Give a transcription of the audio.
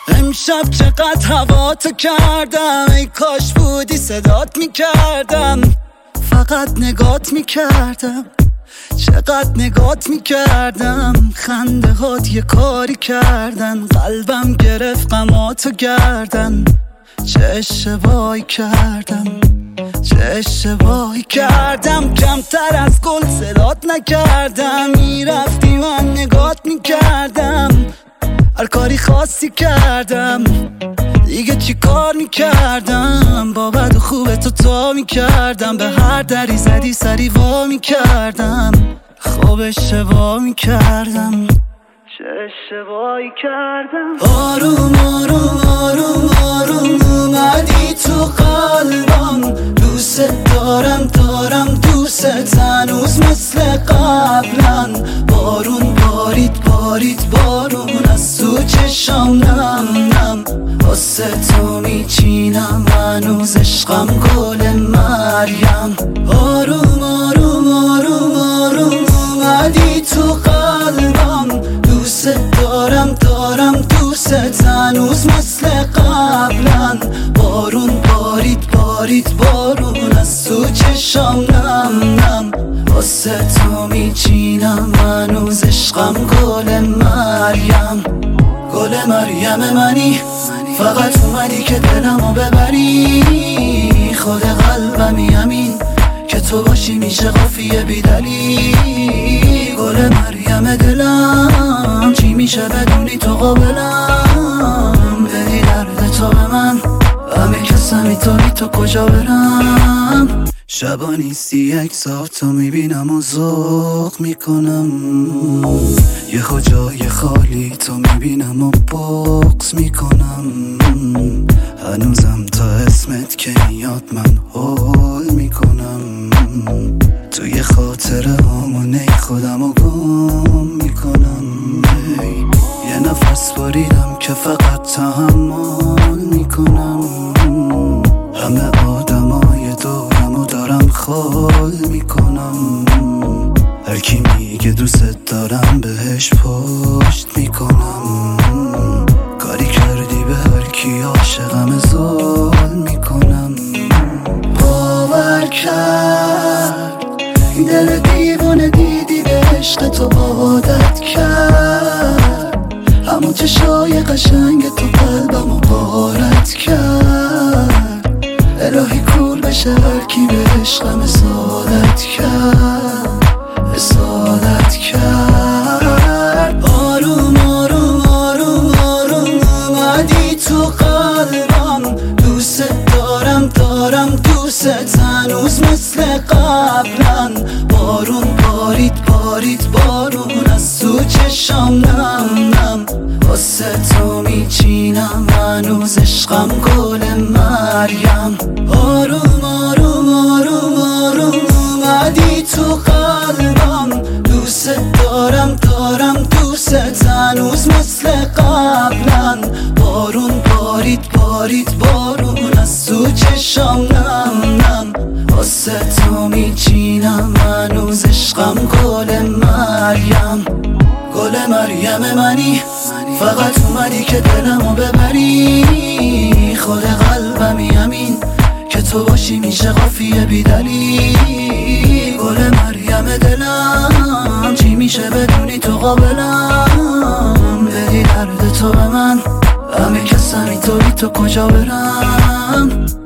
امشب چقدر هوا تو کردم، ای کاش بودی صدات میکردم، فقط نگات میکردم، چقدر نگات میکردم. خنده هات یه کاری کردن، قلبم گرفت غماتو گردن. چه اشتباهی کردم، چه اشتباهی کردم. کمتر از گل صدات نکردم، میرفتی من نگات میکردم، هر کاری خاصی کردم، دیگه چی کار میکردم. با بد و خوب تو تا میکردم، به هر دری زدی سری وا میکردم. خوب اشتباه میکردم، چه اشتباهی کردم. آروم آروم آروم آروم اومدی تو قلبم، دوست دارم دارم دوست هنوز مثل قبلا. بارون بارید بارید بارون از تو چشام نم نم، واسه تو میچینم هنوز عشقم گل مریم. آروم آروم آروم آروم اومدی تو قلبم، دوست دارم دارم دوست هنوز مثل قبلا. بارون بارید بارید بارون از تو چشام نم نم، واسه تو میچینم هنوز عشقم گل مریم. گل مریم منی، فقط اومدی که دلمو ببری. خود قلبمی همین که تو باشی میشه قافیه بیدلی. گل مریم دلم چی میشه بدونی تو قابلم. بدی درد تو به من همه کسمی تو بی تو کجا برم. شبا نیستی یک ساعت تو میبینم و ذوق میکنم، یه جای خالی تو میبینم و بغض میکنم. هنوزم تا اسمت که میاد من هول میکنم، توی خاطره همونه خودم رو گم میکنم. یه نفس باریدم که فقط تحمل میکنم، همه آدمای دورمو دارم خال میکنم. هر کی میگه دوست دارم بهش پشت میکنم، کاری کردی به هر کی عاشقم ظلم میکنم. باور کرد این دل دیوونه دیدی به عشق تو عادت کرد، همون چشای قشنگ تو قلبمو غارت کرد. الهی کور بشه هر کی به عشقم اصالت کرد، اصالت کرد. آروم آروم آروم آروم اومدی تو قلبم، دوست دارم دارم دوست هنوز مثل قبلا. بارون بارید بارید بارون از تو چشام نم نم، واسه تو میچینم هنوز عشقم گل مریم. آروم آروم آروم آروم اومدی تو قلبم، دوست دارم دارم دوست هنوز مثل قبلا. بارون بارید بارید بارون از تو چشام نم نم، واسه تو میچینم هنوز عشقم گل مریم. گل مریم منی، فقط اومدی که دلمو ببری. خود قلبمی همین که تو باشی میشه قافیه بیدلی. گل مریم دلم چی میشه بدونی تو قابلم. بدی درد تو به من همه کسمی تو بی تو کجا برم.